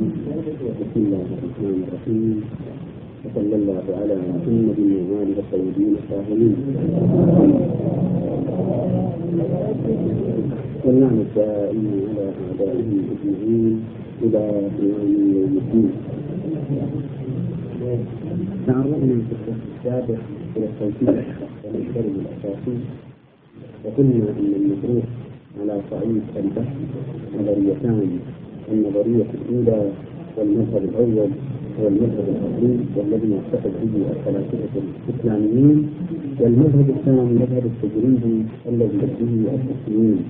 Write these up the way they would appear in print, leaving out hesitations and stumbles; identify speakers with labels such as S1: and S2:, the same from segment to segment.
S1: بسم الله الرحمن الرحيم، وصلى الله على محمد وآله الطيبين الطاهرين. واللعنة الدائمة على أعدائهم أجمعين إلى قيام يوم الدين. تعرضنا في الفصل السابق إلى التوثيق والمشترك الأساسي، وقلنا أن المطروح على صعيد البحث نظريتان: النظرية الأولى والمذهب الأول هو المذهب الأصلي والذي يعتقد به الفلاسفة الإسلاميين، والمذهب الثاني مذهب التجريبي الذي به المسلمين.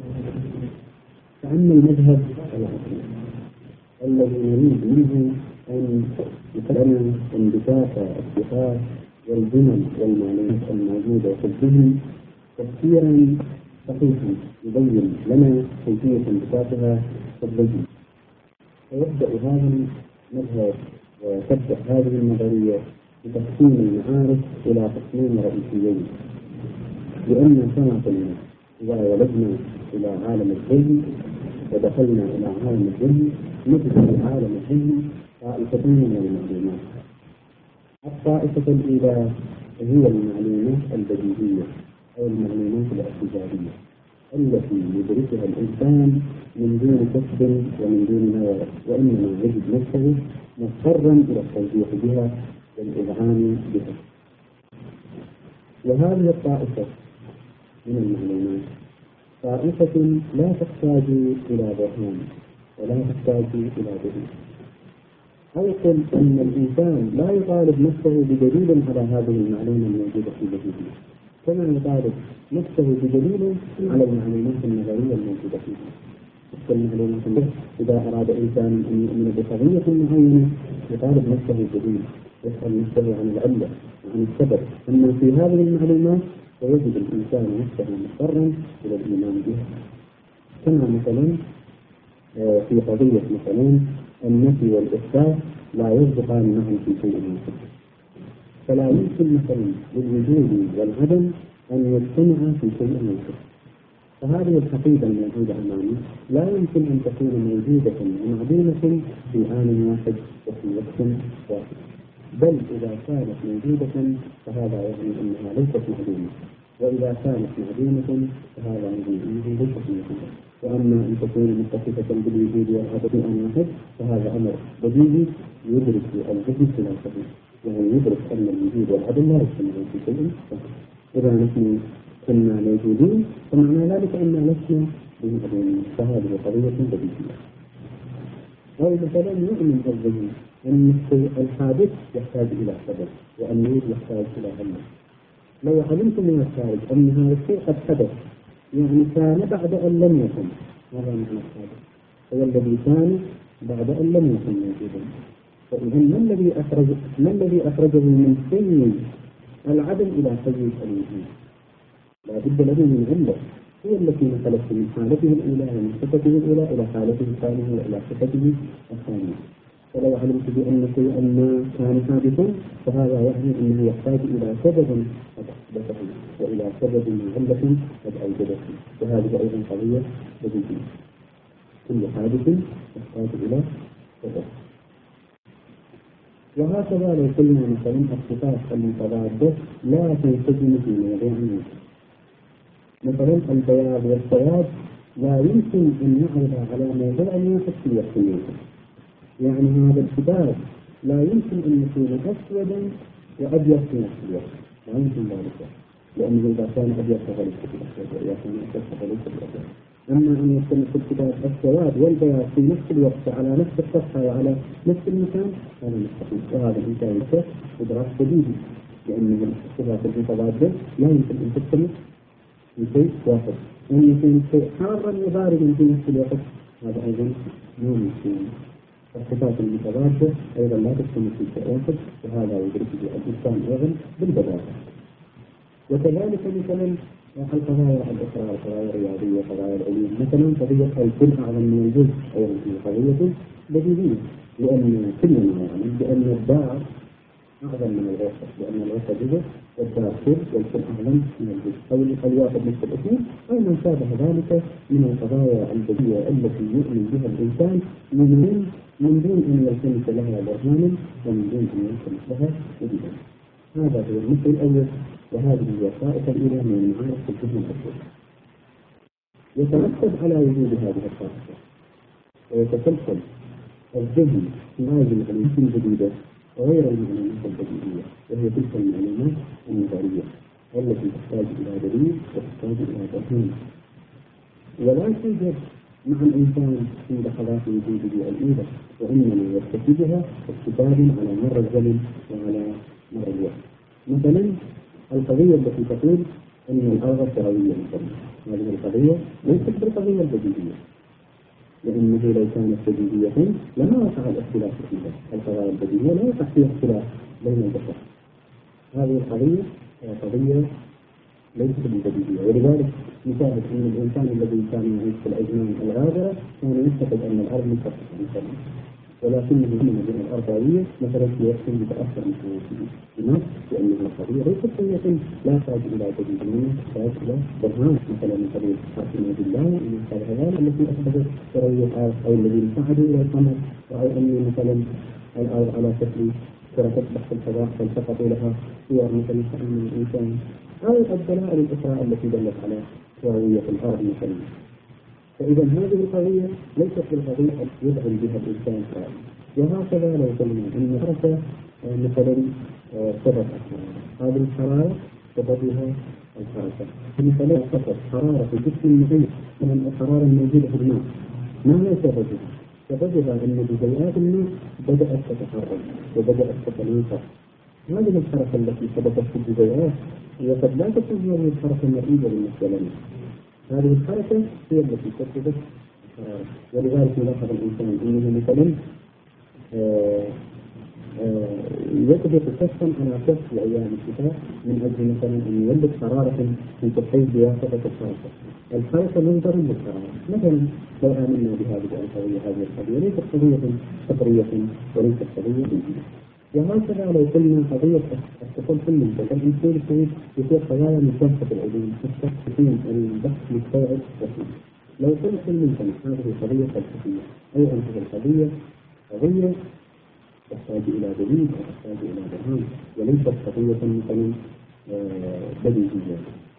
S1: فأما المذهب الأصلي الذي نريد منه أن يكلمنا انبثاث الصفات والجمل والمعلومات الموجودة في الذهن تفسيرا صحيحا يبين لنا كيفية انبثاثها في الذهن. فيبدأ هذا المذهب وتبدأ هذه النظرية بتقسيم المعارف إلى قسمين رئيسيين، لأن كما قلنا إذا ولدنا إلى عالم الذهن ودخلنا إلى عالم الذهن نجد في عالم الذهن طائفتين من المعلومات. الطائفة الأولى هي المعلومات البديهية أو المعلومات الاعتزالية التي يدركها الإنسان من دون كسب ومن دون نوى، وإنما يجد نفسه مضطرا إلى التصديق بها والإذعان بها. وهذه الطائفة من المعلومات طائفة لا تحتاج إلى برهان ولا تحتاج إلى دليل. أو قل أن الإنسان لا يطالب نفسه بدليل على هذه المعلومة الموجودة في ذهنه، كما يطالب نفسه بدليل على المعلومات النظرية الموجودة فيها. المعلومات إذا أراد إنسان أن يؤمن بقضية معينة يطالب نفسه بدليل، يسأل نفسه عن العلة وعن السبب. أما في هذه المعلومات فيجد الإنسان نفسه مضطرا إلى الإيمان بها. كما مثلا في قضية مثلا النفي والإثبات لا يصدقان معا في شيء واحد، فلا يمكن مثلا للوجود والعدم أن يجتمعا في شيء واحد. فهذه الحقيقة الموجودة أمامنا لا يمكن أن تكون موجودة ومعدومة في آن واحد وفي وقت واحد، بل إذا كانت موجودة فهذا يعني أنها ليست معدومة، وإذا كانت معدومة فهذا يعني أنها ليست موجودة. وأما أن تكون متصفة بالوجود والعدم في آن واحد فهذا أمر بديهي يدرك الذهن خلافه، يعني يدرك أن الوجود والعدم لا يجتمعون في شيء واحد. إذا نحن كنا موجودين فمعنى ذلك أننا لسنا بمعدومين، فهذه قضية بديهية. أو مثلا يؤمن الذهن أن الحادث يحتاج إلى سبب وأن يحتاج إلى علة. لو علمتم من الخارج أن هذا الشيء قد حدث يعني كان بعد أن لم يكن، هذا معنى الحادث، هو الذي كان بعد أن لم يكن موجودا. فإذا ما الذي أخرجه من سيء العدم إلى سيء الوجود؟ لا بد له من علة، هي التي نقلت من حالته الأولى ومن صفته الأولى إلى حالته الثانية وإلى صفته الثانية. فلو علمت بأن شيئا ما كان حادثا فهذا يعني أنه يحتاج إلى سبب قد أحدثه وإلى سبب علة قد أوجدته، وهذه أيضا قضية بديهية. كل حادث يحتاج إلى سبب. وهكذا لو قلنا مثلا الصفات المتضادة لا تنسجم في موضوع واحد، مثلا البياض والسواد لا يمكن أن نعرض على موضوع واحد في وقت واحد. يعني هذا الكتاب لا يمكن أن يكون أسودا وأبيض في نفس الوقت، لا يمكن ذلك، لأنه إذا كان أبيض فليس بالأسود وإذا كان أسود فليس بالأبيض. أما أن يكون في الكتاب السواد والبياض في نفس الوقت على نفس الصفحة وعلى نفس المكان هذا مستحيل، وهذا الإنسان إدراك بديهي، لأن الصفات المتضادة لا يمكن أن تجتمع في شيء واحد. أن يكون شيء حارا وباردا في نفس الوقت هذا أيضا مو ممكن. الصفات المتضادة أيضا لا تجتمع في شيء واحد، وهذا يدركه الإنسان أيضا بالبداهة. وكذلك مثلا القضايا الأخرى، القضايا الرياضية، قضايا العلوم، مثلا قضية الكل أعظم من الجزء أيضا في قضية بديهية، لأن كلنا نعلم بأن الدار أعظم من الغرفة، لأن الغرفة جزء والدار كل والكل أعظم من الجزء، أو الواحد نصف الاثنين، أو ما شابه ذلك من القضايا البديهية التي يؤمن بها الإنسان من من دون أن يلتمس لها برهانا ومن دون أن يلتمس لها دليلا. هذا هو المثل الأول، وهذه هي الطائفة الأولى من المعارف في الذهن الأول. يترتب على وجود هذه الطائفة ويتسلسل الذهن لازم المعلومات الجديدة وغير المعلومات البديهية، وهي تلك المعلومات النظرية التي تحتاج إلى دليل وتحتاج إلى برهان. ولا توجد مع الإنسان في لحظات وجوده الأولى، وإنما يكتسبها اكتسابا على مر الزمن وعلى مر الوقت. مثلا القضية التي تقول أن الأرض كروية مثلا، هذه القضية ليست بالقضية البديهية، لأنه لو كانت بديهية لما وقع الاختلاف فيها. القضايا البديهية لا يقع فيها اختلاف بين البشر. هذه القضية قضية ليست بالبديهية، ولذلك نشاهد أن الإنسان الذي كان يعيش في الأزمان الغابرة كان يعتقد أن الأرض مسطحة مثلا، ولكنه من الأرض قوية مثلا في وقت متأخر من حياته. لماذا؟ لأن القضية ليست قضية لا تحتاج إلى دليل، تحتاج إلى برهان، مثلا من قبيل حاكمة بالله من الهذا التي أخذت كروية الأرض، أو الذين صعدوا إلى القمر رأوا أن مثلا الأرض على شكل كرة تسبح في الفضاء فالتقطوا لها صور مثلا من الإنسان، أو الدلائل الأخرى التي دلت على كروية الأرض مثلا. فإذا هذه القضية ليست بالقضية التي يدعم بها الإنسان فعلا. وهكذا لو قلنا أن حركة مثلا سبب هذه الحرارة سببها الحركة، مثلا فقط حرارة في جسم معين من الحرارة الموجودة في الماء، ما هو سببها؟ سببها أن جزيئات الماء بدأت تتحرك وبدأت تتناقص. هذه الحركة التي سببت في الجزيئات هي قد لا تكون هذه الحركة مرئية بالنسبة لنا. هذه الحركة هي التي سببت الحرارة. ولذلك يلاحظ الإنسان أنه مثلا يقدر كشفا على كشف أيام الشتاء من أجل مثلا أن يولد حرارة في تحيز بواسطة الحركة. الحركة منظر للحرارة. مثلا لو آمنا بهذه القضية، هذه القضية ليست قضية فطرية وليست قضية دينية. وهكذا لو قلنا قضية التسلسل من الإنسان السعيد يصير قضايا مشابهة العلوم تستخدم البحث مستوعب بسيط. لو قلت المنتج هذه قضية فلسفية، أي أن هذه القضية قضية تحتاج إلى دليل وتحتاج إلى برهان، وليست قضية مثلا بديهية.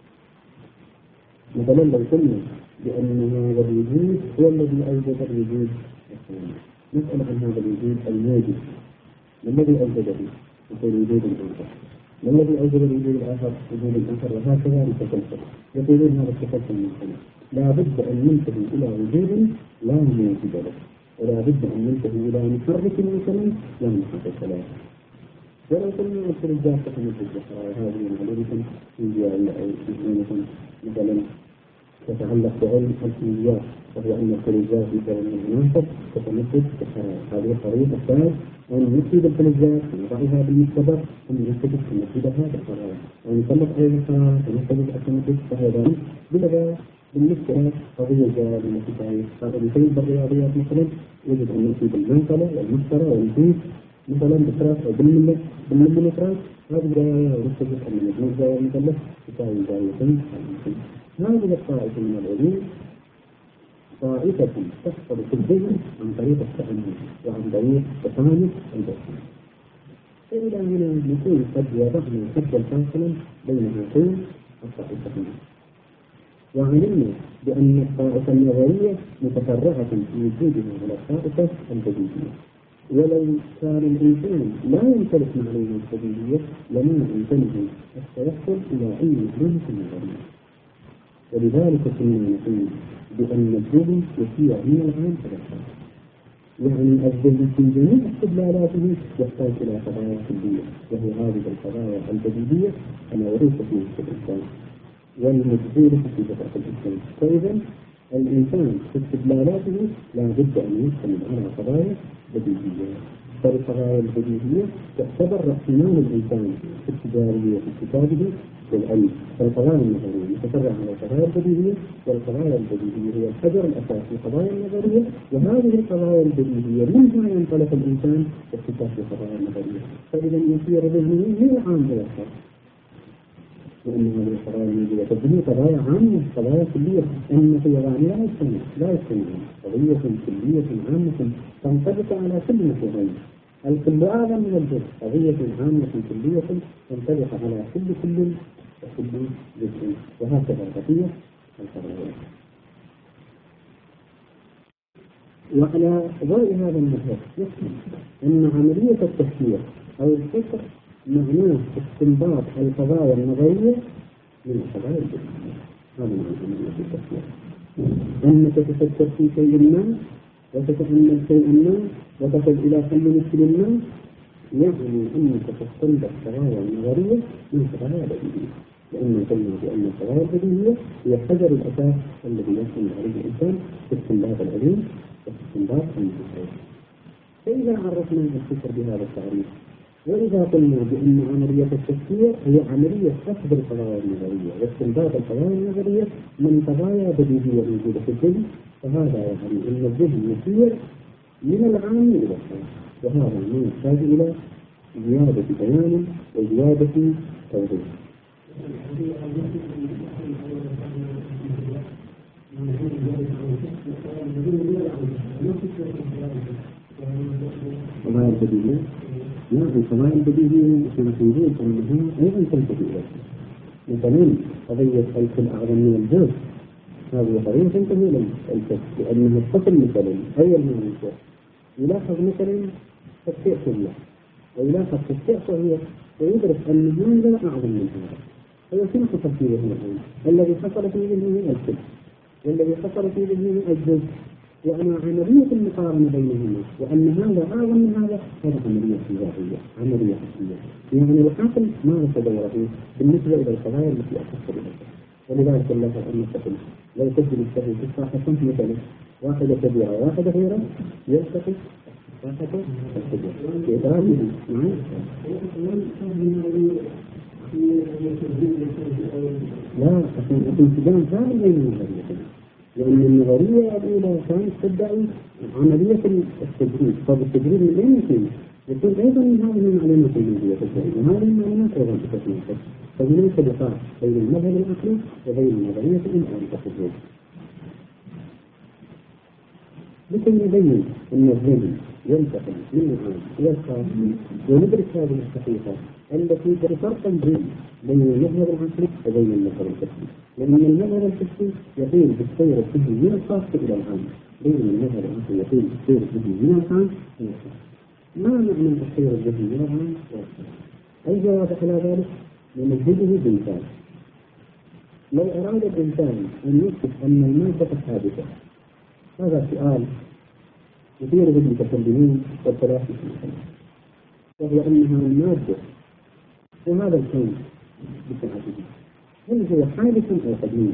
S1: مثلا لو قلنا بأن هذا الوجود هو الذي أوجد الوجود الثاني، نسأل عن هذا الوجود الموجود ما الذي أوجده؟ يقول وجود الآخر. ما الذي أوجد الوجود الآخر؟ وجود الآخر، وهكذا لتسلسل. يقولون هذا التسلسل مثلا لا بد أن ننتهي إلى وجود لا موجود له، ولا بد أن ننتهي إلى محرك مثلا لا محرك له. ولو قلنا الفلزات تحمل الزهراء هذه معلومة فيزيائية أو فيزيائية مثلا تتعلق بعلم الفيزياء، وهو أن الفلزات مثلا من العناصر تتمدد بالحرارة. هذه الطريقة الثالثة أن نفيد الفلزات ونضعها بالمختبر ثم نثبت أن نفيدها بالحرارة، أو نسلط عليها الحرارة ونثبت التمدد فهذا بلغة. بالنسبة لقضية الجواب النتيجة هذا مثل بالرياضيات مثلا يجب أن نفيد المنقلة والمسطرة ونفيد مثلا بالتراس أو بالمليمترات. هذه الجواب ونثبت أن مجموع الجواب المثلث تساوي زاويتين. هذه الطائفة من العلوم طائفة تحصل في الذهن عن طريق التأمل وعن طريق تفاهم البصر. فإلى هنا نكون قد وضعنا حدا فاصلا بين هاتين الطائفتين، وعلمنا بأن الطائفة النظرية متفرعة في وجودها على الطائفة البديهية. ولو كان الإنسان لا يمتلك معلومات بديهية لما يمكنه التوصل إلى أي معلومة نظرية. ولذلك كنا نقول بأن الذهن يسير من العام إلى الخارج، يعني الذهن في جميع استدلالاته يحتاج إلى قضايا كلية، وهي هذه القضايا البديهية الموروثة في الإنسان والمجبورة في فطرة الإنسان. فإذا الإنسان في استدلالاته لا بد أن يعتمد على قضايا بديهية. فالقضايا البديهية تعتبر رأسمال الإنسان في التجارية في كتابه والعلم. فالقضايا النظرية تتفرع على القضايا البديهية، والقضايا البديهية هي الحجر الأساس في القضايا النظرية، وهذه القضايا البديهية منها ينطلق الإنسان في القضايا النظرية. فإذا يصير ذهنه من العام إلى الخاص. وأن هذه القضايا موجودة، فهي قضايا عامة، قضايا كلية، أن الفيضان لا يجتمعون، قضية كلية عامة تنطبق على كل محيطين، الكل أعظم من الجزء، قضية عامة كلية تنطبق على كل وكل جزء، وهكذا القضية القضايا. وعلى ضوء هذا المذهب يفهم أن عملية التفكير أو الفكر معناه استنباط القضايا النظرية من القضايا الجزئية. هذا معنى عملية التفكير، أنك تفكر في شيء ما وتتأمل شيئا ما وتصل إلى حل مشكل ما، يعني أنك تستنبط قضايا نظرية من قضايا بديهية، لأن قلنا بأن القضايا البديهية هي حجر الأساس الذي يعتمد عليه الإنسان في استنباط العلوم وفي استنباط الفكر. فإذا عرفنا الفكر بهذا التعريف، وإذا قلنا بأن عملية التفكير هي عملية أخذ القضايا النظرية واستنباط القضايا النظرية من قضايا بديهية موجودة في الذهن، فهذا يعني أن الذهن يسير من العام إلى الخاص، وهذا ما يحتاج إلى زيادة بيان وزيادة توضيح. القضايا البديهية، لا، القضايا البديهية في نقول أنها أيضا تنتهي إلى مثلا قضية الكل أعظم من الجزء، هذه قضية تنتهي إلى الكل، لأنه الطفل مثلا أي المنشأ يلاحظ مثلا تشريع كلية ويلاحظ تشريع صغير ويدرك أن هذا أعظم من هذا، فيتم تفكيره الآن الذي حصل في ذهنه الكل والذي حصل في ذهنه الجزء، وأن عملية المقارنة بينهما وأن هذا أعظم من هذا عملية فيزيائية، عملية حسية، يعني العقل ما يتدور فيه بالنسبة إلى القضايا التي أخص بها. ولذلك الله أن الطفل لا يسجل الشيء في الصحة مثلا واحدة كبيرة وواحدة صغيرة يلتقي الصحة الكبيرة في إدراكه معه. لا، الانسجام ثاني بين النظريتين، لأن النظرية الأولى كانت تدعي عملية التجريد، فالتجريد من أين يكون أيضا من هذه المعلومات الوجودية تدعي، وهذه المعلومات أيضا تتناسب، فهناك لقاء بين المذهب العقلي وبين نظرية الإنسان التجريد. لكي نبين أن الذهن ينتقل من العام إلى الخاص وندرك هذه الحقيقة التي بفرق بين المذهب العقلي وبين المذهب الفكري، لأن المذهب الفكري يقول بالسير الفكري من الخاص إلى العام، بين المذهب العقلي يقول بالسير الفكري من العام إلى الخاص. ما معنى السير الفكري من العام إلى الخاص؟ الجواب على ذلك نمهده بمثال. لو أراد الإنسان أن يثبت أن المادة حادثة، هذا سؤال يثير به المتكلمين والفلاسفة، وهي أنها المادة وهذا الكون بتعدده، هل هو حادث أو قديم؟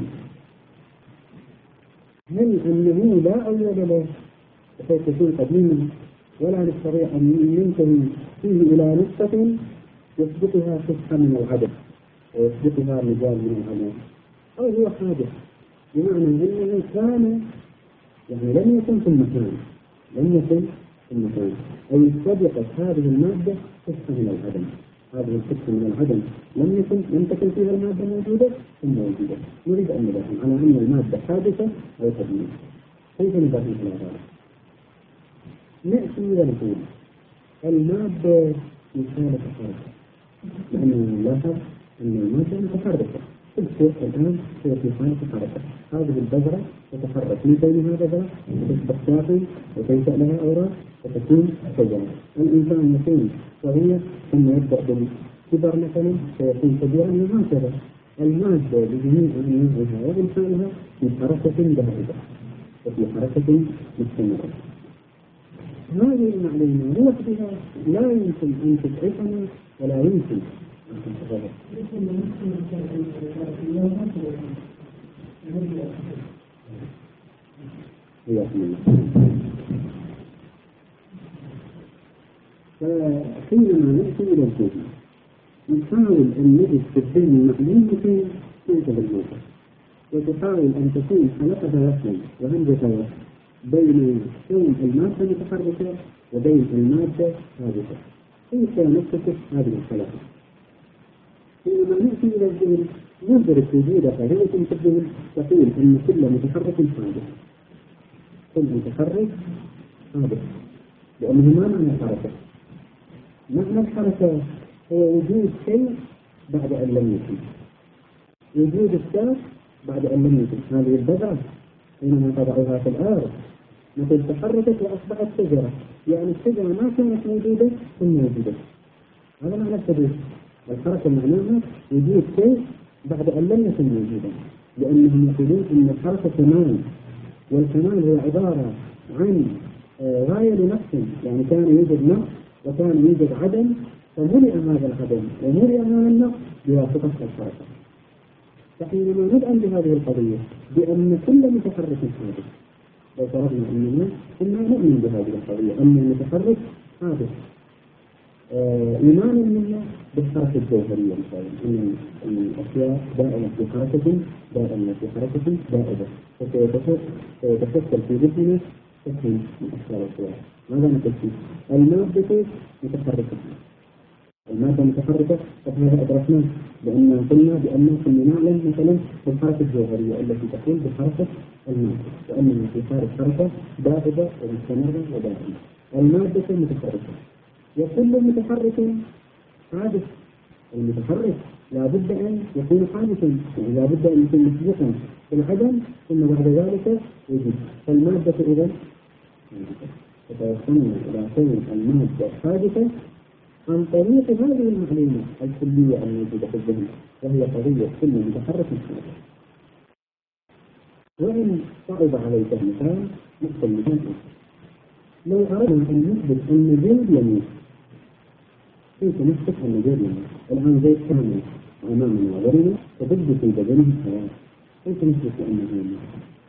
S1: هل أنه لا أول له بحيث يكون قديما ولا نستطيع أن ننتهي فيه إلى نقطة يسبقها صفحة من العدد ويسبقها مجال من العدد، أو هو حادث بمعنى أنه كان يعني لم يكن في المكان، أي سبقت هذه المادة صفحة من العدم، هذه الصفحة من العدم لم تكن فيها المادة موجودة ثم موجودة. نريد أن نبحث على أن المادة حادثة أو قديمة، كيف نبحث على ذلك؟ نأتي ونقول المادة في حالة حركة، لأنه نلاحظ أن المادة متحركة، الشيء الآن هو في حالة حركة، هذه البذرة تتحرك من بينها بذرة وتصبح ساقي وتنشأ لها أوراق وتكون شجرة. الإنسان يكون صغير ثم يبدأ بالكبر مثلا فيكون كبيرا وهكذا. المادة بجميع أنواعها وبالفعلها في حركة دائمة وفي حركة مستمرة. هذه المعلومة لوحدها لا يمكن أن تسعفنا ولا يمكن أن تتغير. فحينما نأتي إلى الذهن نحاول أن نجد في الذهن معلومة تنتهي الموقف، وتحاول أن تكون حلقة وصل وهمزة بين كون المادة متحركة وبين المادة ثابتة، كيف نكتشف هذه الحلقة؟ حينما نأتي إلى الذهن ندرك وجود خارجة في الذهن تقول أن كل متحرك حادث، كل متحرك حادث، لأنه ما معنى الحركة؟ معنى الحركة هو وجود شيء بعد أن لم يكن، وجود الشخص بعد أن لم يكن. هذه البذرة حينما تضعها في الأرض مثل تحركت وأصبحت شجرة، يعني الشجرة ما كانت موجودة ثم وجدت. هذا معنى الحدوث. الحركة معناها وجود شيء بعد أن لم يكن موجودا، لأنهم يقولون أن الحركة كمال، والكمال هو عبارة عن غاية لنقص، يعني كان يوجد نقص وكان يوجد عدم، فملئ هذا العدم وملئ هذا النقص بواسطة الحركة. فحينما ندعم بهذه القضية بأن كل متحرك حادث، لو فرضنا أننا نؤمن بهذه القضية أن المتحرك حادث، إيمانا منا بالحركة الجوهرية، مثلا أن الأشياء دائمة في حركة دائمة في حركة دائمة، فسيتشكل في ذهننا شكل من أشكال الصور. ماذا نقول فيه؟ المادة متحركة، المادة متحركة، فهذا أدركناه لأننا قلنا بأننا كنا نعلم مثلا بالحركة الجوهرية التي تقوم بحركة المادة، وأننا في حالة حركة دائبة ومستمرة ودائمة. المادة متحركة، وكل متحرك حادث. المتحرك لا بد أن يكون حادثا، يعني لا بد أن يكون مسبقا في العدم ثم بعد ذلك وجود. فالمادة إذا تتوصلنا إلى كون المادة حادثة عن طريق هذه المعلومة الكلية الموجودة في الذهن، وهي قضية كل متحرك حادث. وإن صعب عليك مثال مثل مثال، لو أردنا أن نثبت أن زيد يموت، كيف نثبت أن زيد يموت؟ الآن زيد كامل أمام ناظرنا وضد في بدنه حياة، كيف نثبت أنه يموت؟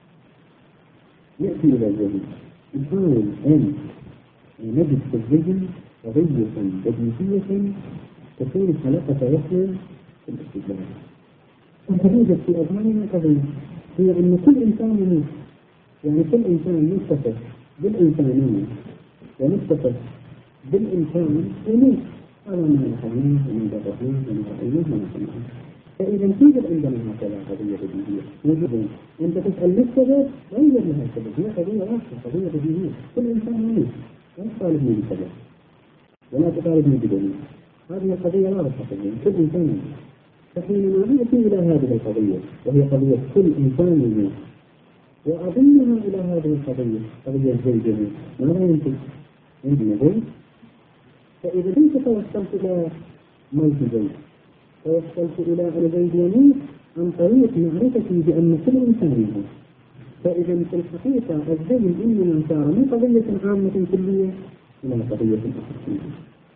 S1: نأتي إلى الذهن، نحاول أن نجد في الذهن قضية بديهية تكون حلقة وصل في الاستدلال. فتوجد في أذهاننا قضية هي أن كل إنسان يموت، يعني كل إنسان متصف بالإنسانية ومتصف بالإنسان يموت، هذا ما نفهمه ومن درسناه ومن رأيناه ومن سمعناه. فإذا توجد عندنا هكذا قضية بديهية، موجودين. أنت تسأل ليش سبب؟ غير لها سبب، هي قضية واحدة، قضية بديهية، كل إنسان يموت، لا تطالبني بسبب ولا تطالبني بدليل، هذه القضية لا تستطيع، كل إنسان يموت. فحينما نأتي إلى هذه القضية وهي قضية كل إنسان يموت، وأضمها إلى هذه القضية قضية زيد يموت، ماذا ينتج؟ عندنا زيد، فإذا كنت توصلت إلى موت زيد، توصلت إلى أن زيد يموت عن طريق معرفتي بأن كل إنسان يموت. فإذا في الحقيقة الذهن إنما صار من قضية عامة كلية إلى قضية أخرى،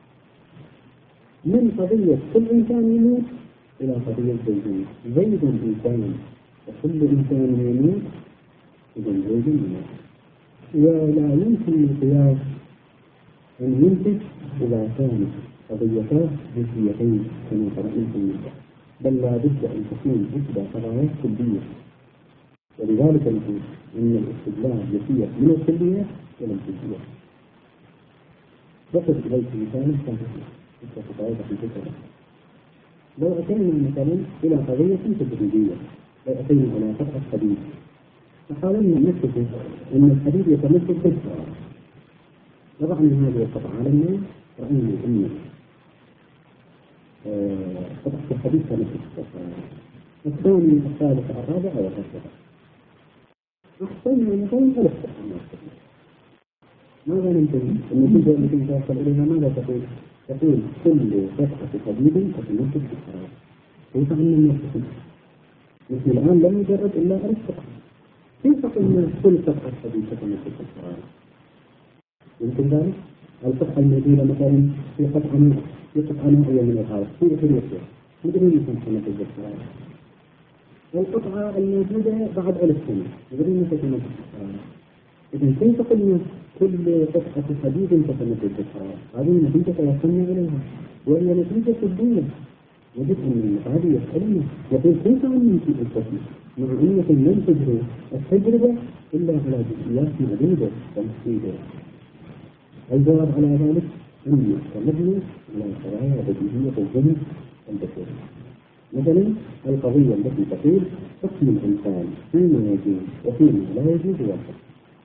S1: من قضية كل إنسان يموت إلى قضية زيد يموت. زيد إنسان وكل إنسان يموت، إذا زيد يموت. ولا يمكن القياس أن ينتج إلى كان قضيتان جزئيتين كما قرأنا في المثال، بل لا بد أن تكون إحدى قضايا كلية. ولذلك نقول أن الاستدلال يسير من الكلية إلى الجزئية. ذكر إليك مثالا كان في الفكرة. لو أتينا مثلا إلى قضية تدريجية، لو أتينا إلى قطعة حديد فحاولنا أن نكتشف أن الحديد يتمثل بالحرارة، وضعنا هذه القطعة على النار، رأينا أن قطعة الحديد تمثل بالحرارة. الثاني الثالث الرابع وهكذا. أحسننا مثلا 3 قطعات. ماذا ننتهي؟ النتيجة التي توصل إليها ماذا تقول؟ تقول كل قطعة حديد تتمثل بالحرارة. كيف أن ننتهي؟ نحن الآن لم نجرد إلا 3 قطع. كيف قلنا كل قطعة حديد تتمثل بالحرارة؟ يمكن ذلك؟ القطعة الموجودة مثلا في قطعة نوعية من الحرارة في إثيوبيا، مدري يمكن تتمثل بالحرارة. والقطعة الموجودة بعد 1000 سنة، مدري يمكن تتمثل بالحرارة. إذن كيف قلنا كل قطعة حديد تتمثل بالحرارة؟ هذه نتيجة توصلنا إليها، وهي نتيجة كلية. يجب أن هذه يسألنا يقول كيف عملنا في القسم مع أنك لم تجري التجربة إلا على جزئيات معدودة ومحدودة. الجواب على ذلك أن يستمرنا على قضايا بديهية الذهن البشري. مثلا القضية التي تقول حكم الإنسان فيما يجوز وفيما لا يجوز واحد.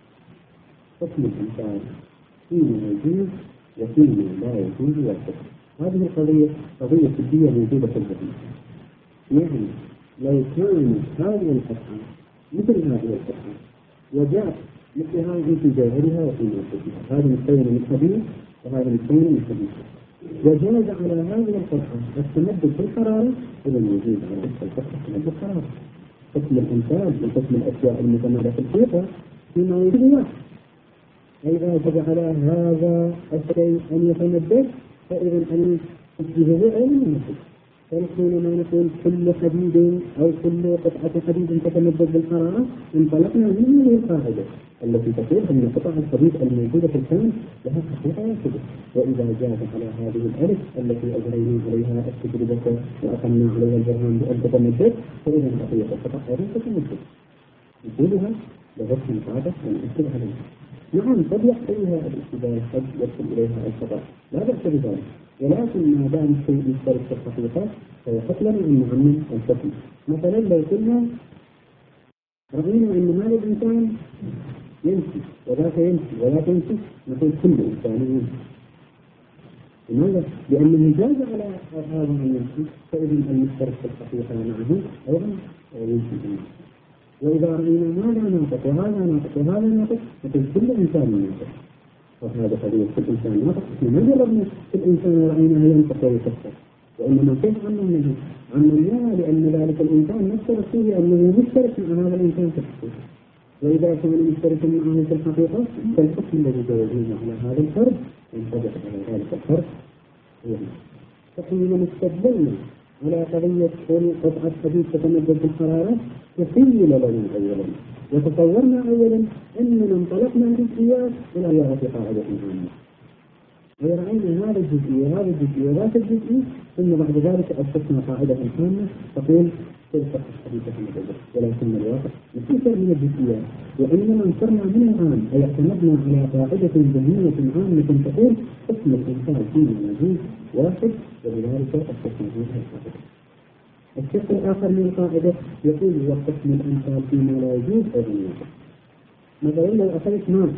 S1: حكم الإنسان فيما يجوز وفيما لا يجوز واحد. هذه القضية قضية فقهية موجودة في الذهن. يعني لو كانت هذه الفتحة مثل هذه الفتحة وجاء مثل هذه في جوهرها وفي موقفها، هذه مستوية من الحديث وهذا مستوية من الحديث، وجاز على هذه الفتحة التمدد في الحرارة إلى الوجود على تلك الفتحة تمدد الحرارة. حكم الإنسان وحكم الأشياء المتمدة في الحقيقة فيما يجوز واحد. فإذا وجب على هذا الشيء أن يتمدد فإذا أن يجوز علم المسجد. فنحن لما نقول كل حديد أو كل قطعة حديد تتمدد بالحرارة انطلقنا من هذه القاعدة التي تقول أن قطع الحديد الموجودة في الكون لها حقيقة واحدة. وإذا جاز على هذه الألف التي أجرينا عليها التجربة وأقمنا عليها البرهان بأن تتمدد فإذا بقية القطع أيضا تتمدد. نقولها لغة القاعدة ونأكد عليها. نعم قد يحتويها الاشتباه، قد يدخل إليها الخطأ، لا بأس بذلك، ولكن ما دام شيء مشترك في الحقيقة فيحق لنا أن نعمم الحكم. مثلا لو قلنا رأينا أن هذا الإنسان يمشي وذاك يمشي وذاك يمشي، نقول كل إنسان يمشي. لماذا؟ لأنه جاز على هذا أن يمشي، فإذا المشترك في الحقيقة معه أيضا يمشي. وإذا رأينا هذا ناطق وهذا ناطق وهذا ناطق نقول كل إنسان ناطق، وهذا قضية كل إنسان ناطق. ما جربنا كل إنسان رأيناه ينطق ويكسر، وإنما كيف عملناه؟ عملناه لأن ذلك الإنسان نفسه فيه أنه مشترك مع هذا الإنسان في الحقيقة. وإذا كان مشتركا معه في الحقيقة فالحكم الذي جوزناه على هذا الفرد ينطبق على ذلك الفرد. فحينما استدللنا على قضية كون قطعة حديد تتمدد بالحرارة تخيل لنا أولا وتصورنا أولا أننا انطلقنا بالقياس إلى إعارة قاعدة عامة، ورأينا هذا الجزئي وهذا الجزئي وذاك الجزئي، ثم بعد ذلك أسسنا قاعدة عامة تقول تلك الحديد تتمدد. ولكن الواقع ليس من الجزئيات، وإنما انصرنا من العام أي اعتمدنا على قاعدة ذهنية عامة تقول حكم الإنسان فيما يجوز واحد، ولذلك أسسنا هذه القاعدة. الشق الآخر من القاعدة يقول هو حكم الإنسان فيما لا يجوز أيضا واحد. مثلا لو أخذت ماء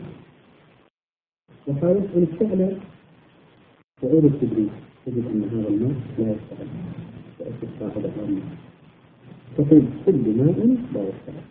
S1: وحاولت أن تستعمل وعود التدريب تجد أن هذا الماء لا يستعمل، فأسس قاعدة عامة تقول كل ماء لا يستعمل،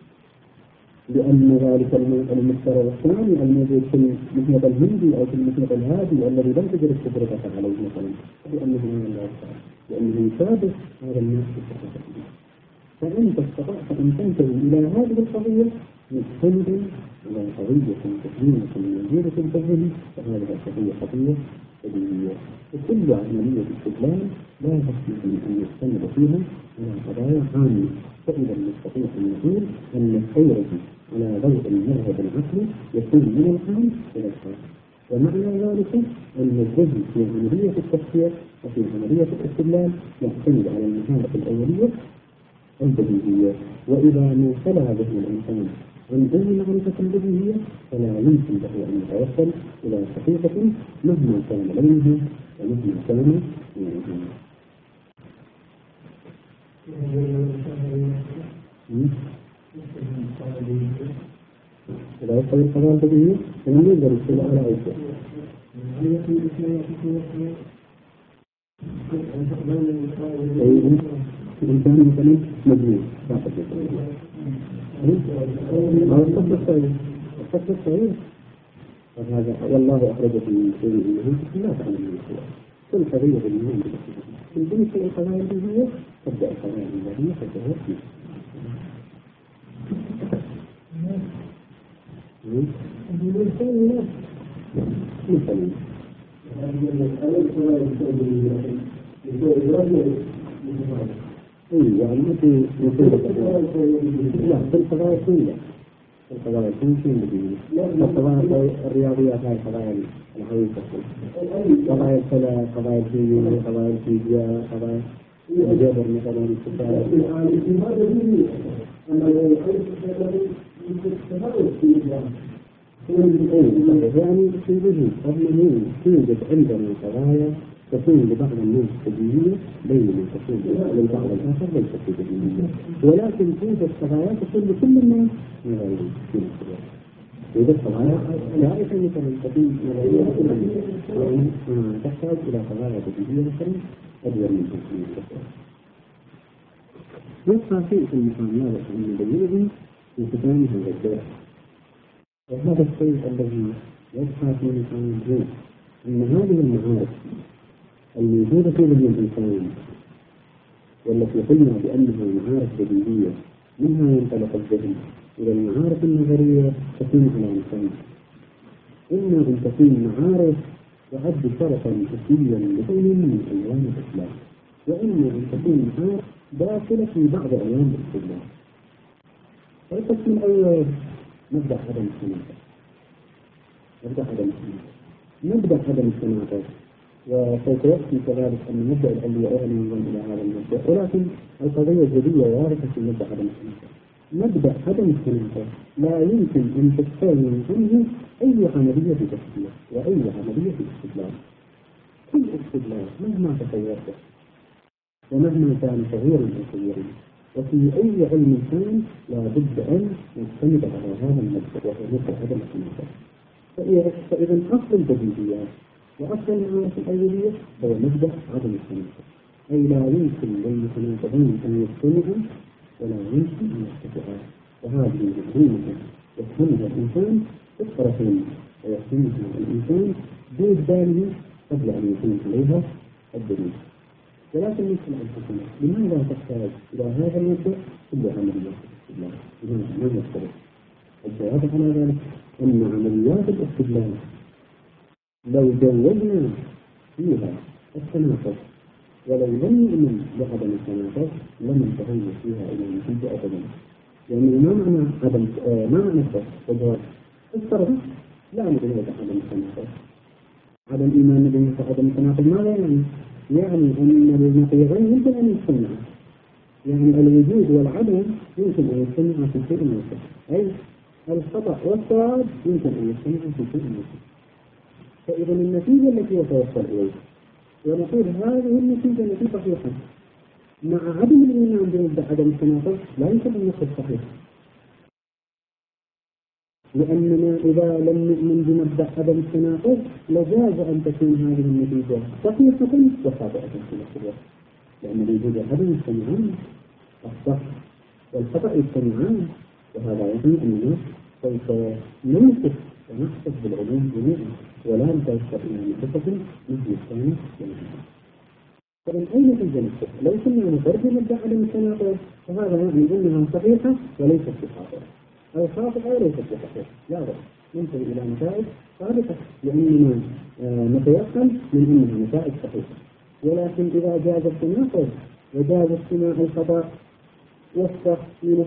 S1: لأن ذلك المستوى الثاني الموجود في المحيط الهندي أو في المحيط الهادي الذي لم تجد التجربة عليه مثلا، لأنه لا يستعمل، لأنه يشابه هذا الناس في الحقيقة. فأنت استطعت أن تنتهي إلى هذه القضية مستند إلى قضية تكوينية موجودة في الذهن، فهذه القضية قضية بديهية. وكل عملية استدلال لا يمكن أن يستند فيها على قضايا عامة. فإذا نستطيع أن نقول أن السير على ضوء المذهب العقلي يكون من العام إلى الخاص، ومعنى ذلك أن الذهن في عملية التفكير وفي عملية الاستدلال يعتمد على المهارة الأولية البديهية. وإذا ما خلا ذهن الإنسان عن أي معرفة بديهية فلا يمكن له أن يتوصل إلى حقيقة مهما كان بينها ومهما كان بينها. إذا يستوي القضاء البديهية فلم يقدر يصل على أي شيء. الإنسان مثلا مجنون فقط هذا الصف الصحيح، الصف الصحيح وهذا والله أخرجه من سوري إنه لا تعلم من الخلاف. كل قضية بالمهم في بالنسبة للقضايا البديهية تبدأ القضايا البديهية تبدأ يعني في لا في القضايا كلها، القضايا كلها القضايا الرياضيات هاي القضايا العويصة، قضايا الفلك، قضايا الكيمياء، قضايا الفيزياء، قضايا الجبر مثلا يعني في وجود توجد عندنا قضايا تكون لبعض الناس بديهية بينما تكون للبعض الآخر ليست بديهية، ولكن توجد قضايا تكون لكل الناس نظرية في نفس الوقت. توجد قضايا جائزة مثلا تكون نظرية لكل الناس تحتاج إلى قضايا بديهية مثلا أدور من تكون. يبقى شيء في المحاملات المبينة في ختام هذا الدرس، وهذا الشيء الذي يبقى في محاملات أن هذه المعارف الموجودة في ذهن الإنسان والتي قلنا بأنها معارف بديهية منها ينطلق الذهن إلى المعارف النظرية تكون على إنسان، إما أن تكون معارف تعد شرفا أساسيا لكل من ألوان الإسلام، وإما أن تكون معارف داخلة في بعض ألوان الإسلام. القسم الأول مبدأ عدم التناقض. مبدأ عدم التناقض وسوف يأتي كذلك أن مبدأ العلوي أيضا ينضم إلى هذا المبدأ، ولكن القضية الجدية واردة في مبدأ عدم التناقض. مبدأ عدم التناقض لا يمكن أن تستوي منه أي عملية تفكير وأي عملية استدلال. كل استدلال مهما تطورت ومهما كان صغيرا أو كبيرا وفي أي علم كان لا بد أن يعتمد على هذا المبدأ وهو مبدأ عدم التناقض. فإذا أصل البديهيات وأصل المعارف الأولية هو مبدأ عدم التناقض، أي لا يمكن للمتناقضين أن يجتمعوا ولا يمكن أن يتفقا، وهذه مفهومة يفهمها الإنسان بالطرفين ويفهمها الإنسان بوجدانه قبل أن يكون عليها الدليل. ولكن يمكن أن تكون لماذا تحتاج إلى هذا المبدأ كل عمليات الاستدلال؟ لماذا يختلف؟ الجواب على ذلك أن عمليات الاستدلال لو جوزنا فيها التناقض ولو لم نؤمن بعدم التناقض لم نتهيأ فيها إلى النتيجة أبدا. يعني ما معنى الجواب؟ الصرف لا نؤمن بعدم التناقض. عدم إيمان بعدم التناقض ماذا يعني؟ يعني أن النقيضين يمكن أن يجتمعوا، يعني الوجود والعدم يمكن أن يجتمعوا في شيء واحد، أي الخطأ والصواب يمكن أن يجتمعوا في شيء واحد. فإذا النتيجة التي يتوصل إليها ونقول هذه النتيجة التي صحيحة مع عدم الإيمان بمبدأ عدم التناقض لا يمكن أن يكون صحيح، لأننا إذا لم نؤمن بمبدأ عدم التناقض لجاز أن تكون هذه النتيجة صحيحة وخاطئة في نفس الوقت، لأن الوجود والعدم يجتمعان، الصح والخطأ يجتمعان، وهذا يعني أننا سوف ننصف ونحسب بالعلوم جميعا ولا نتوصل إلى نتيجة مثل الثاني والثاني. فمن أي نتيجة نحسب؟ لو كنا نفرض مبدأ عدم التناقض فهذا يعني أنها صحيحة وليست بخاطئة، أو خاطئة وليست بصحيحة، لا بد ننتهي إلى نتائج ثابتة لأننا نتيقن من أنها نتائج صحيحة. ولكن إذا جاز التناقض وجاز اجتماع الخطأ والصح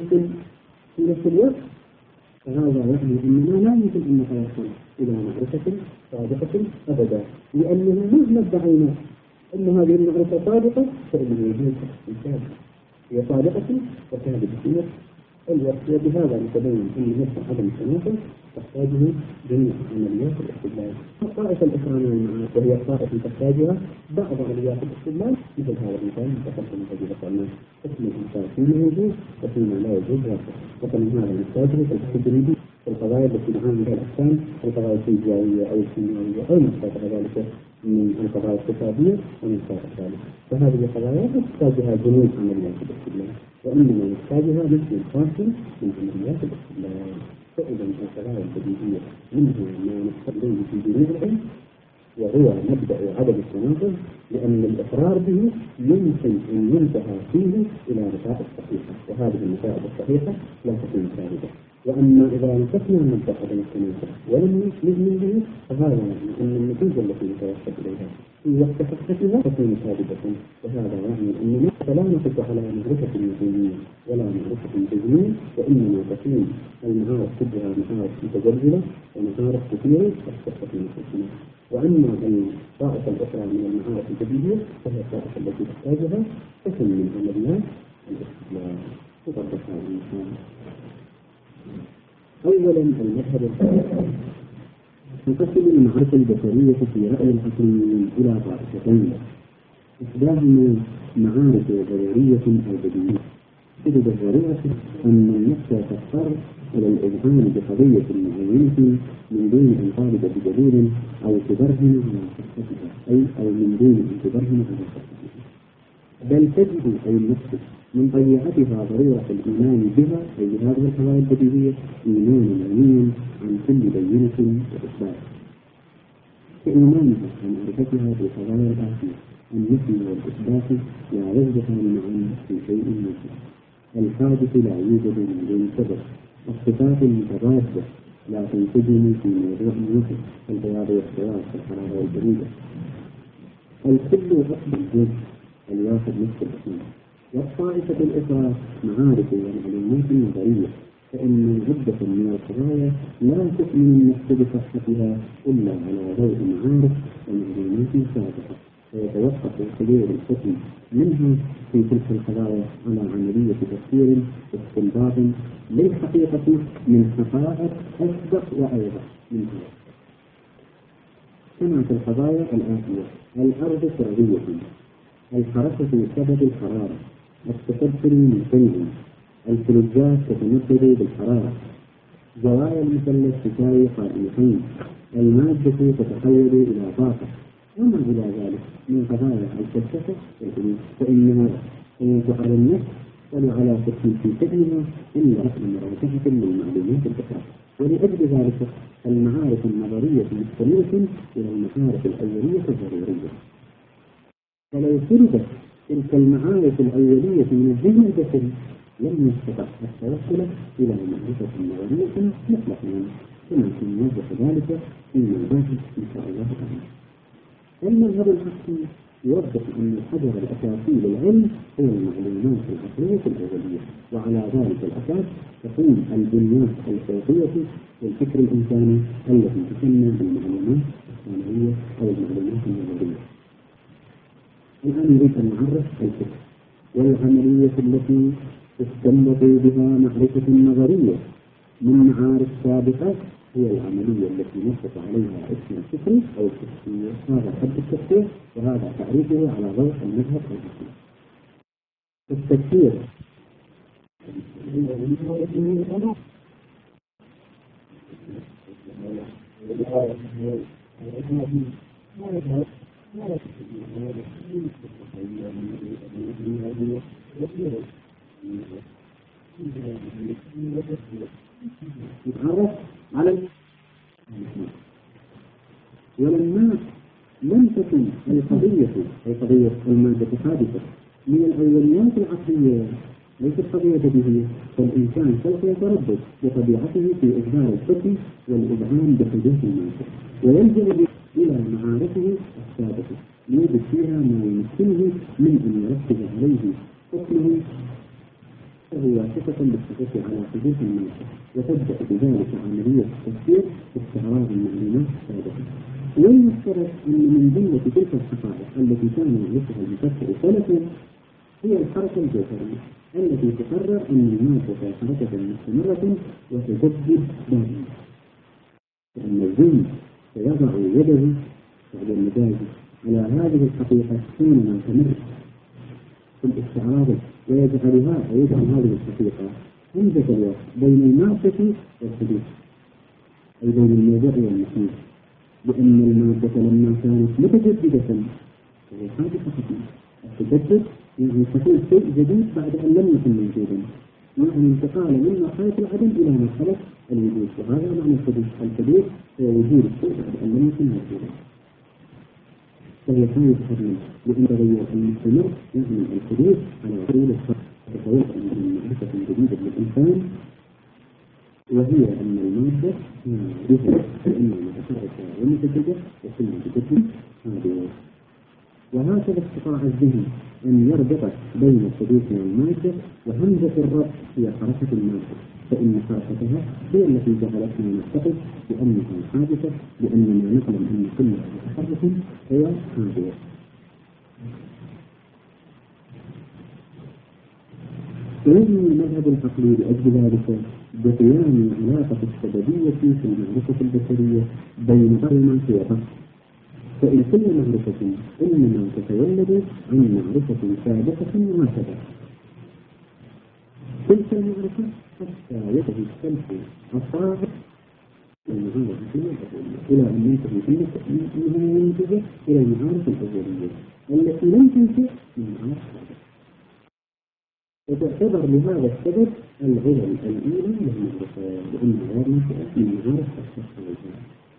S1: في نفس الوقت فهذا يعني أننا لا يمكن أن نتوصل إلى معرفة صادقة أبدا، لأنه مهما ادعينا أن هذه المعرفة صادقة فإنه يجوز الكاذب، هي صادقة وكاذبة في نفس الوقت. وبهذا نتبين أن مبدأ عدم التناقض تحتاجه جميع عمليات الاستدلال. الطائفة الأخرى من المعارف وهي الطائفة تحتاجها بعض عمليات الاستدلال مثل هذا المثال تقدم الذي ذكرناه، اسم الإنسان فيما يجوز وفيما لا يجوز واقع، وكان هذا نحتاجه في التدريب في القضايا التي نعامل بها الأحكام، القضايا الفيزيائية أو الكيميائية أو ما شابه ذلك من القضايا الكتابية ومن شابه ذلك. فهذه القضايا تحتاجها جميع عمليات الاستدلال، وإنما نحتاجها مثل الخاصة من عمليات الاستدلال. فإذا القضايا البديهية منها ما نستخدمه في جميع العلم وهو مبدأ عدم التناقض، لأن الإقرار به يمكن أن ينتهى فيه إلى نتائج صحيحة، وهذه النتائج الصحيحة لا تكون كاذبة. وأما إذا نفسنا مبدأ عدم التناقض ولم نؤمن به فهذا يعني أن النتيجة التي نتوصل إليها في وقت حقيقتها تكون كاذبة، وهذا يعني أننا لا نقف على معرفة يقينية ولا معرفة جزمية، وإنما تكون المعارف كلها معارف متجددة ومعارف كثيرة تختص في نفسنا. وأما الطائفة الأخرى من المعارف الجديدة فهي الطائفة التي تحتاجها قسم من عمليات الاستدلال تطبقها الإنسان. أولا المذهب الفلسفي. تنقسم المعرفة البشرية في رأي العقليين إلى طائفتين، إحداهما معارف ضرورية أو بديهية، إذ الضرورة أن النفس تضطر إلى الإذعان بقضية معينة من دون أن طالب بدليل أو تبرهن على صحتها، أو من دون أن تبرهن على صحتها، بل تجد أي النفس من طبيعتها ضرورة الإيمان بها، أي بهذه القضايا البديهية، إيمان علمي عن كل بينة وإثبات، كإيمانها ومعرفتها بالقضايا الآتية: النفي والإثبات لا يصدقان معا في شيء واحد، الحادث لا يوجد من دون سبب، الصفات المتضادة لا تنسجم في موضوع واحد، البياض والسواد والحرارة والبرودة، الكل أصل الجزء الواحد نفس الأصناف. والطائفة الأخرى معارف ومعلومات نظرية، فإن عدة من القضايا لا تؤمن النفس بصحتها إلا على ضوء معارف ومعلومات سابقة، فيتوقف صدور الحكم منها في تلك القضايا على عملية تفسير واستنباط للحقيقة من حقائق أسبق وأوضح منها، كما في القضايا الآتية: الأرض كروية، الحركة سبب الحرارة، التكبر منفرد، الفلزات تتمثل بالحرارة، زوايا المثلث تساوي قائمتين، المادة تتحول إلى طاقة، وما إلى ذلك من قضايا الفلسفة والعلوم، فإنها تنطق على النفس ولا على حكم في فهمها إلا رقم مراجعة للمعلومات الأخرى. ولأجل ذلك المعارف النظرية مستمرة إلى المعارف الأولية الضرورية، فلو فرضت تلك المعارف الأولية من الذهن البشري لم يستطع التوصل إلى معرفة نظرية مطلقا، كما سنوضح ذلك فيما بعد إن شاء الله تعالى. المذهب الحقي يوضح أن الحجر الأساسي للعلم هو المعلومات العقلية الأولية، وعلى ذلك الأساس تكون البنيات الفوقية للفكر الإنساني التي تسمى بالمعلومات الثانوية أو المعلومات النظرية. الآن نريد أن نعرف الفكر والعملية التي تستنبط بها معرفة نظرية من معارف سابقة، هي العملية التي نطلق عليها اسم الفكر أو التفسير. هذا حد التفسير، وهذا تعريفه على ضوء المذهب الحقي. التفسير يتعرف على ولما لم تكن القضية أي قضية المادة حادثة من الأوليات العقلية ليست قضية بديهية، فالإنسان سوف يتردد بطبيعته في إظهار الحكم والإذعان بحدوث المادة، ويلجأ إلى معارفه السابقة يوجد فيها ما يمكنه من أن يركز عليه حكمه فهو واثقة بالحقيقة على حدوث المادة، وتبدأ بذلك عملية التفسير باستعراض المعلومات السابقة. والمفترض أن من جملة تلك الحقائق التي كان يعرفها المفسر سلفا هي الحركة الجوهرية التي تقرر أن المادة حركة مستمرة وتجدد دائما، لأن الذهن سيضع يده بعد المزاج على هذه الحقيقة حينما تمر في الاستعراض، ويجعل هذه الحقيقة همزة الوقت بين المادة والحدوث، أي بين الموضوع والمحمول، لأن المادة لما كانت متجددة فهي حادثة حقيقة. التجدد يعني حصول شيء جديد بعد أن لم يكن موجودا، يعني انتقال من مرحلة العدم إلى مرحلة الوجود، وهذا معنى الحدوث. الحدوث هو وجود الشيء بعد أن لم يكن موجودا، فهي حادثة حقيقة. لأن تغير المستمر يعني الحدوث على طول الخط، تتوقع من معرفة جديدة للإنسان، وهي أن المادة حادثة فإنها متحركة ومتجددة وكل متجدد حادث. وهكذا استطاع الذهن أن يربط بين الحدوث والمادة، وهمزة الربط هي حركة المادة، فإن حركتها هي التي جعلتنا نعتقد بأنها حادثة، لأننا نعلم أن كل متحرك هو حادث. ويبني المذهب العقلي لأجل ذلك بقيام العلاقة السببية في المعرفة البشرية بين ما سيقع. فإن كل معرفة إنما تتولد عن معرفة سابقة مناسبة، تلك المعرفة حتى يذهب السلف الصاعد المعارف إلى أن ينتهي أنها ينتهي إلى المعارف الأولية التي لم تنشئ من معارف سابقة. وتعتبر لهذا السبب العلل الأولى للمعرفة لأنها غير منشئة من معارف الشخصية.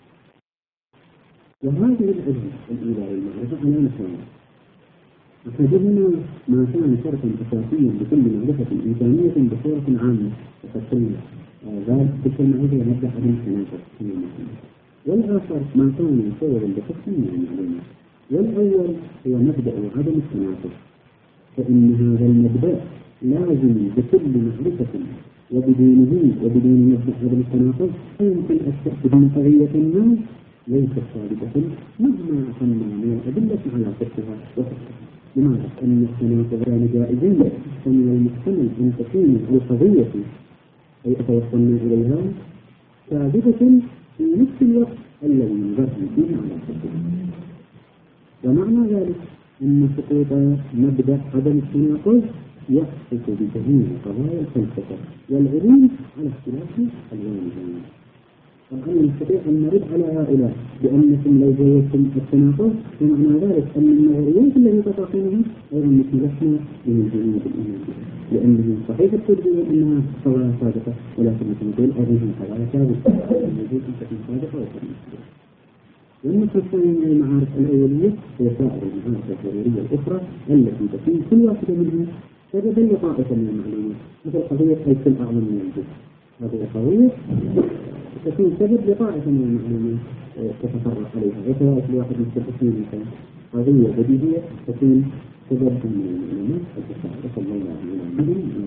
S1: وهذه العلل الأولى للمعرفة على نحوين: أحدهما ما كان شرطا أساسيا لكل معرفة إنسانية بصورة عامة وقد قلنا ذلك تلك المعرفة مبدأ عدم التناقض، والآخر ما كان سببا لحكم من المعلومات. والأول هو مبدأ عدم التناقض، فإن هذا المبدأ لازم بكل معرفة، وبدون مبدأ عدم التناقض يمكن التأكد من قضية ما ليست ثابتة مهما أخذنا من الأدلة على صحتها وصحتها. لماذا؟ أن التناقض كان جائزا، فمن المحتمل أن تكون القضية أي توصلنا إليها ثابتة في نفس الوقت الذي نظرنا فيه على صحتها. ومعنى ذلك أن سقوط مبدأ عدم التناقض يحدث بتهيئ قضايا الفلسفة والعلوم على اختلاف ألوانها. طبعا نستطيع أن نرد على هؤلاء بأنكم لو جاوزتم التناقض فمعنى ذلك أن النظريات التي تطرحونها غير متمثلة من الجنود الإيمانية، لأنه صحيح تقول أنها قضايا صادقة، ولكن نقول أنها قضايا ثابتة الوجود تكون صادقة وتكون صادقة. والنقطة الثانية من المعارف الأولية هي سائر المعارف الضرورية الأخرى التي تكون كل واحدة منها سببا لطائفة من المعلومات، مثل قضية حيث الأعظم من الجزء. هذه القضية تكون سبب لطائفة من المعلومات تتفرق عليها، وكذلك الواحد من التفسير مثلا قضية بديهية تكون سبب من المعلومات التفاعل. صلى الله عليه وسلم.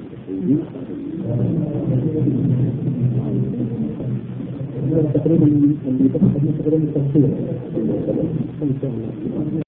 S1: تقريبا اللي تقريبا التفسير.